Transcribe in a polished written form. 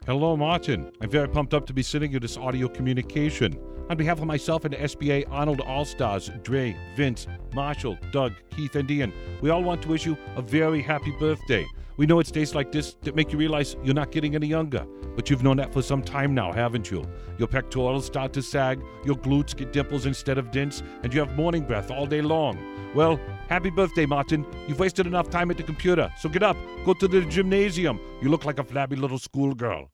Hello, Martin. I'm very pumped up to be sending you this audio communication. On behalf of myself and the SBA Arnold All-Stars, Dre, Vince, Marshall, Doug, Keith, and Ian, we all want to wish you a very happy birthday. We know it's days like this that make you realize you're not getting any younger, but you've known that for some time now, haven't you? Your pectorals start to sag, your glutes get dimples instead of dents, and you have morning breath all day long. Well, happy birthday, Martin. You've wasted enough time at the computer, so get up, go to the gymnasium. You look like a flabby little schoolgirl.